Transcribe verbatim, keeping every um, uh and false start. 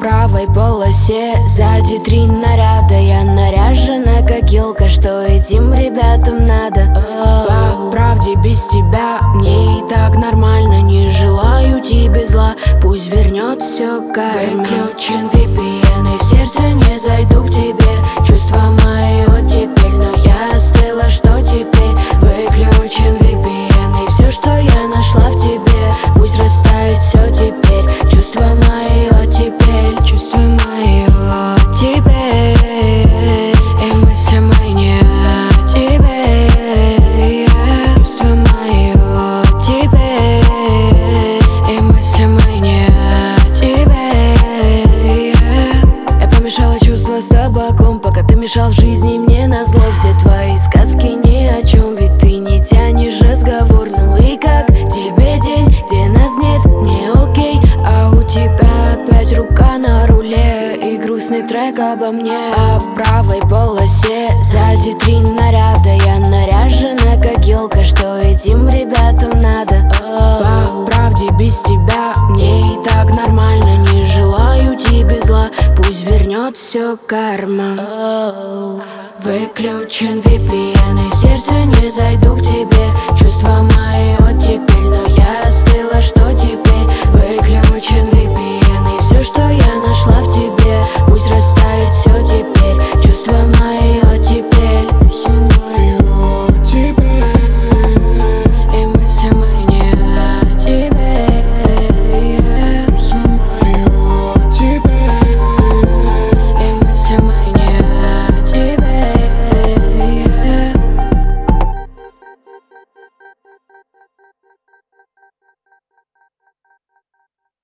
правой полосе сзади три наряда. Я наряжена как елка, что этим ребятам надо. По правде без тебя мне и так нормально. Не желаю тебе зла, пусть вернет все карма. Выключен ви пи эн и в сердце не зайду к тебе. Чувства мои оттепель, но я остыла, что теперь? Выключен ви пи эн и все, что я нашла в тебе, пусть растает все теперь. Чувства мои оттепель, чувства мои оттепель, и мысли мои не о тебе. Чувства мои оттепель, и мысли мои не о тебе. Я помешала чувства с табаком, пока ты мешал в жизни мне назло. Все твои сказки ни о чем, ведь ты не тянешь разговор. Ну и как тебе день, где нас нет, мне окей, а у тебя опять рука на руле и грустный трек обо мне. По правой полосе сзади три наряда. Я наряжена как елка, что этим ребятам надо. По правде без тебя мне и так нормально. Не желаю тебе зла, пусть вернет все карма. Выключен ви пи эн и в сердце не зайду к тебе. Чувства мои